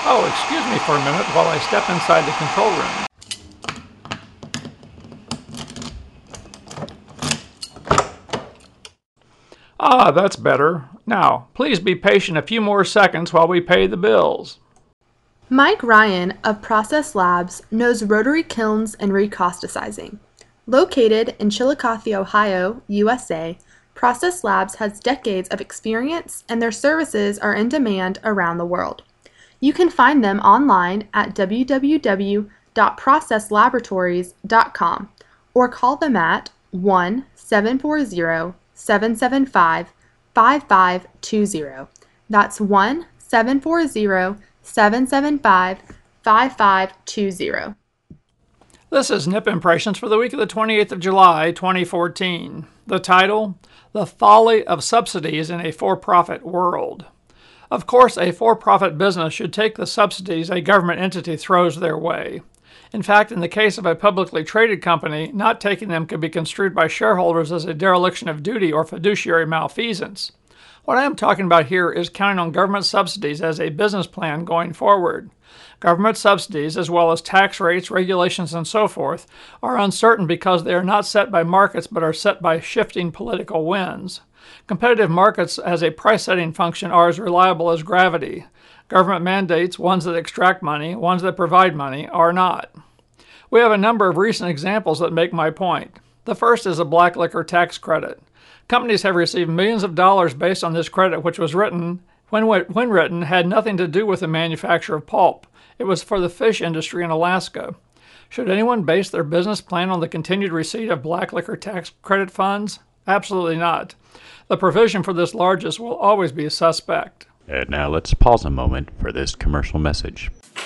Oh, excuse me for a minute while I step inside the control room. Ah, that's better. Now, please be patient a few more seconds while we pay the bills. Mike Ryan of Process Labs knows rotary kilns and recausticizing. Located in Chillicothe, Ohio, USA, Process Labs has decades of experience and their services are in demand around the world. You can find them online at www.processlaboratories.com or call them at 1-740-775-5520. That's 1-740-775-5520. This is Nip Impressions for the week of the 28th of July, 2014. The title, The Folly of Subsidies in a For-Profit World. Of course, a for-profit business should take the subsidies a government entity throws their way. In fact, in the case of a publicly traded company, not taking them could be construed by shareholders as a dereliction of duty or fiduciary malfeasance. What I am talking about here is counting on government subsidies as a business plan going forward. Government subsidies, as well as tax rates, regulations, and so forth, are uncertain because they are not set by markets but are set by shifting political winds. Competitive markets as a price-setting function are as reliable as gravity. Government mandates, ones that extract money, ones that provide money, are not. We have a number of recent examples that make my point. The first is a black liquor tax credit. Companies have received millions of dollars based on this credit, which was written, when written, had nothing to do with the manufacture of pulp. It was for the fish industry in Alaska. Should anyone base their business plan on the continued receipt of black liquor tax credit funds? Absolutely not. The provision for this largesse will always be suspect. And now let's pause a moment for this commercial message.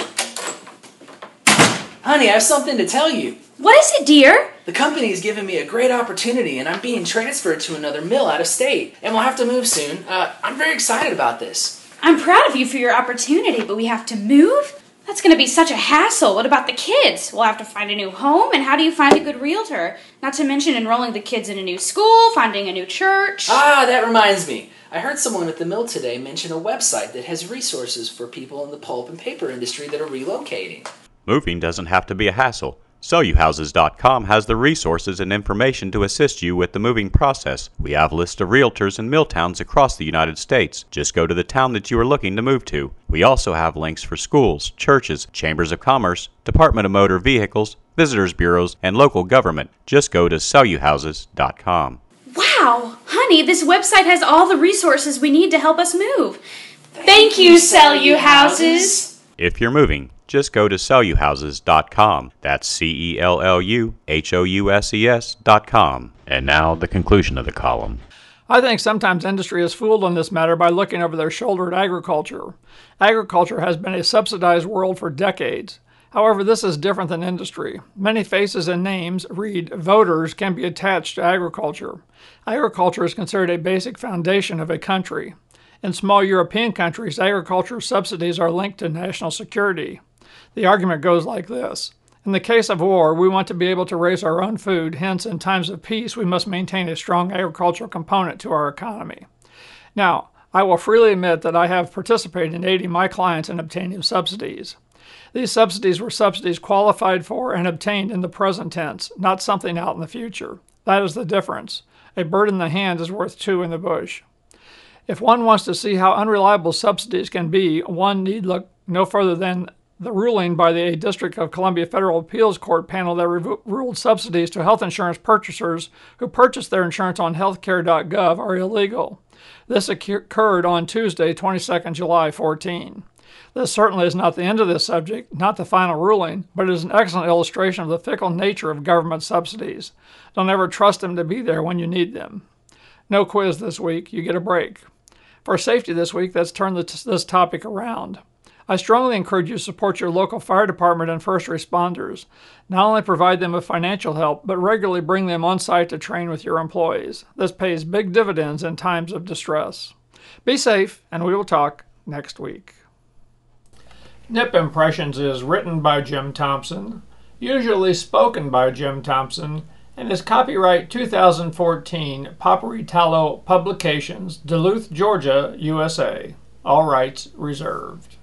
Honey, I have something to tell you. What is it, dear? The company has given me a great opportunity and I'm being transferred to another mill out of state. And we'll have to move soon. I'm very excited about this. I'm proud of you for your opportunity, but we have to move? That's going to be such a hassle. What about the kids? We'll have to find a new home, and how do you find a good realtor? Not to mention enrolling the kids in a new school, finding a new church. That reminds me. I heard someone at the mill today mention a website that has resources for people in the pulp and paper industry that are relocating. Moving doesn't have to be a hassle. SellYouHouses.com has the resources and information to assist you with the moving process. We have lists of realtors in mill towns across the United States. Just go to the town that you are looking to move to. We also have links for schools, churches, chambers of commerce, Department of Motor Vehicles, visitors bureaus, and local government. Just go to SellYouHouses.com. Wow! Honey, this website has all the resources we need to help us move. Thank you, Sell You Houses! If you're moving, just go to SellYouHouses.com. That's CELLUHOUSES.com. And now the conclusion of the column. I think sometimes industry is fooled on this matter by looking over their shoulder at agriculture. Agriculture has been a subsidized world for decades. However, this is different than industry. Many faces and names, read voters, can be attached to agriculture. Agriculture is considered a basic foundation of a country. In small European countries, agriculture subsidies are linked to national security. The argument goes like this. In the case of war, we want to be able to raise our own food, hence in times of peace we must maintain a strong agricultural component to our economy. Now, I will freely admit that I have participated in aiding my clients in obtaining subsidies. These subsidies were subsidies qualified for and obtained in the present tense, not something out in the future. That is the difference. A bird in the hand is worth two in the bush. If one wants to see how unreliable subsidies can be, one need look no further than the ruling by the District of Columbia Federal Appeals Court panel that ruled subsidies to health insurance purchasers who purchased their insurance on healthcare.gov are illegal. This occurred on Tuesday, 22nd July 14. This certainly is not the end of this subject, not the final ruling, but it is an excellent illustration of the fickle nature of government subsidies. Don't ever trust them to be there when you need them. No quiz this week, you get a break. For safety this week, let's turn this topic around. I strongly encourage you to support your local fire department and first responders. Not only provide them with financial help, but regularly bring them on site to train with your employees. This pays big dividends in times of distress. Be safe, and we will talk next week. Nip Impressions is written by Jim Thompson, usually spoken by Jim Thompson, and is copyright 2014 Paperitalo Publications, Duluth, Georgia, USA. All rights reserved.